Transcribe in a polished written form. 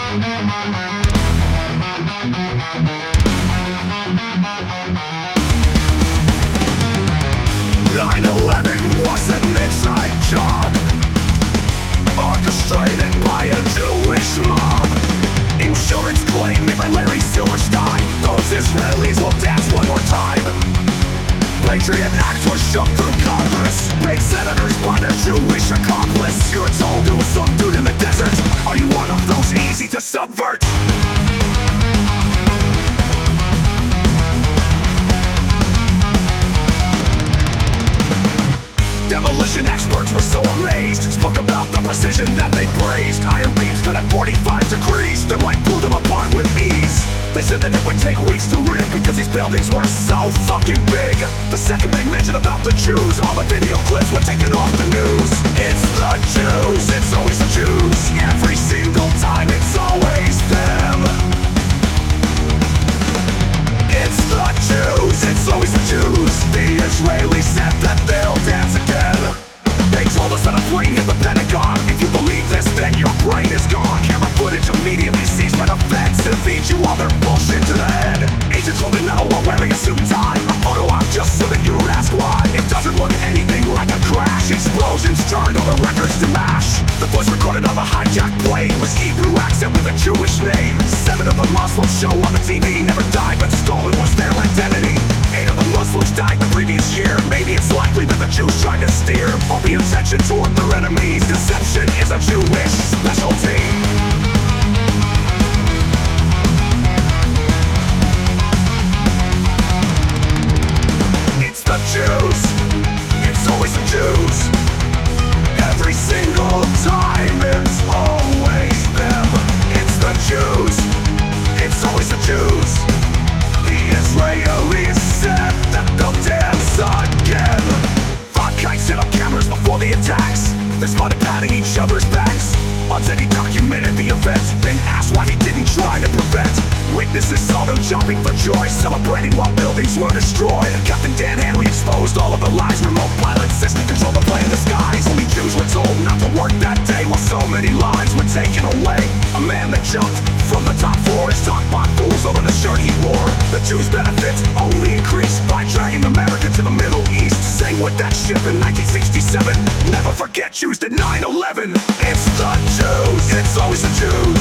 9/11 was an inside job, orchestrated by a Jewish mob. Insurance claim made by Larry Silverstein. Those Israelis will dance one more time. Patriot Act was shoved through Congress. Paid senators by a Jewish accomplice. You're told it was some dude in the desert. Are you one of those easy to subvert? Demolition experts were so amazed, spoke about the precision that they praised. Iron beams cut at 45 degrees, their light blew them apart with ease. They said that it would take weeks to rig because these buildings were so fucking big. The second they mentioned about the Jews, all the video clips were taken off the news. It's the Jews, it's always the Jews. Every single time it's always them. It's the Jews, it's always the Jews. The Israelis said that they'll dance again. They told us that a plane hit the Pentagon. If you believe this, then your brain is gone. Camera footage immediately seized by the feds to feed you all their bullshit to the head. Agents holding metal while wearing a suit and tie. A photo op just so that you don't ask why. It doesn't look anything like a crash. Explosions turned all the records to mash. The voice recorded on the hijacked plane was Hebrew accent with a Jewish name. 7 of the Muslims show on the TV never died, but stolen was their identity. 8 of the Muslims died the previous year. Maybe it's likely that the Jews tried to steer all the attention toward their enemies. Deception is a Jewish specialty. It's the Jews, it's always the Jews. Every single time it's always them. It's the Jews, it's always the Jews. The Israelis said that they'll dance again. Five kites set up cameras before the attacks. They spotted patting each other's backs. On set he documented the event, then asked why he didn't try to prevent. Witnesses saw them jumping for joy, celebrating while buildings were destroyed. Captain Dan Hanley exposed all of the lies. Remote pilot system controlled the plane in the skies. Only Jews were told not to work that day, while so many lives were taken away. A man that jumped from the top floor is talked by fools over the shirt he wore. The Jews' benefits only increased by dragging America to the Middle East. Sang with that ship in 1967. Never forget Jews did 9/11. It's the Jews, it's always the Jews.